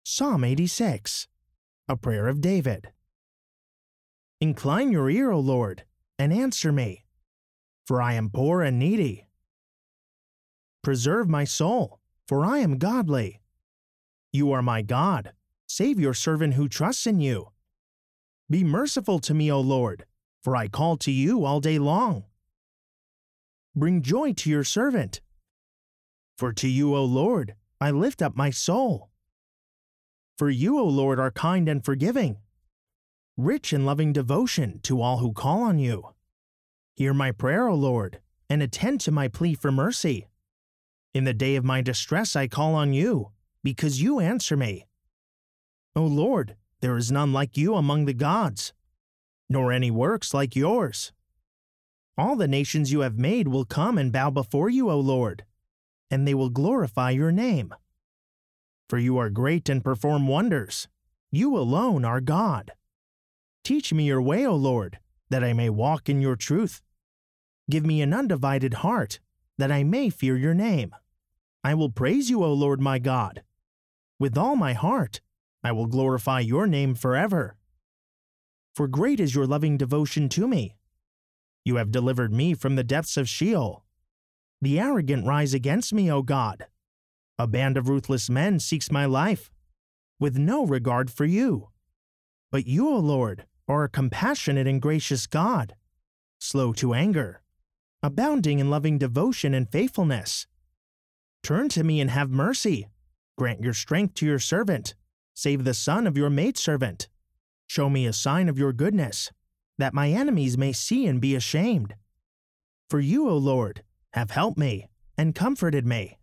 Psalm 86, a prayer of David. Incline your ear, O Lord, and answer me, for I am poor and needy. Preserve my soul, for I am godly. You are my God. Save your servant who trusts in you. Be merciful to me, O Lord, for I call to you all day long. Bring joy to your servant. For to you, O Lord, I lift up my soul. For you, O Lord, are kind and forgiving, rich in loving devotion to all who call on you. Hear my prayer, O Lord, and attend to my plea for mercy. In the day of my distress I call on you, because you answer me. O Lord, there is none like you among the gods, nor any works like yours. All the nations you have made will come and bow before you, O Lord, and they will glorify your name. For you are great and perform wonders. You alone are God. Teach me your way, O Lord, that I may walk in your truth. Give me an undivided heart, that I may fear your name. I will praise you, O Lord my God. With all my heart, I will glorify your name forever. For great is your loving devotion to me. You have delivered me from the depths of Sheol. The arrogant rise against me, O God. A band of ruthless men seeks my life, with no regard for you. But you, O Lord, are a compassionate and gracious God, slow to anger, abounding in loving devotion and faithfulness. Turn to me and have mercy. Grant your strength to your servant. Save the son of your maidservant. Show me a sign of your goodness, that my enemies may see and be ashamed. For you, O Lord, have helped me and comforted me.